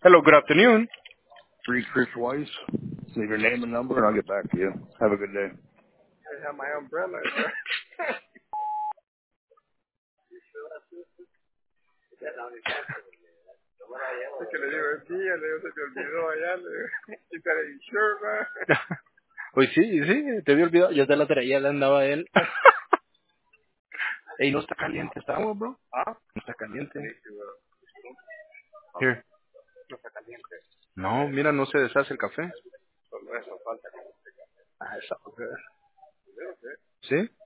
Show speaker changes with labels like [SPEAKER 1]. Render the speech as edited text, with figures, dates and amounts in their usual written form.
[SPEAKER 1] Hello, good afternoon.
[SPEAKER 2] Reach Chris Weiss. Leave your name and number, and I'll get back to you. Have a good day.
[SPEAKER 3] I have my umbrella. Es que le digo, sí, le digo, se te olvidó allá, le digo, quitar el shirt, ¿no?
[SPEAKER 1] Pues sí, te había olvidado. Yo te la traía, le andaba él. Ey, no está caliente esta agua, bro.
[SPEAKER 3] ¿Ah?
[SPEAKER 1] No está caliente.
[SPEAKER 3] Sí, bueno,
[SPEAKER 1] Here.
[SPEAKER 3] no está caliente.
[SPEAKER 1] No, mira, no se deshace el café.
[SPEAKER 3] Solo eso falta.
[SPEAKER 1] Ah, eso.
[SPEAKER 3] Yo no sé.
[SPEAKER 1] ¿Sí?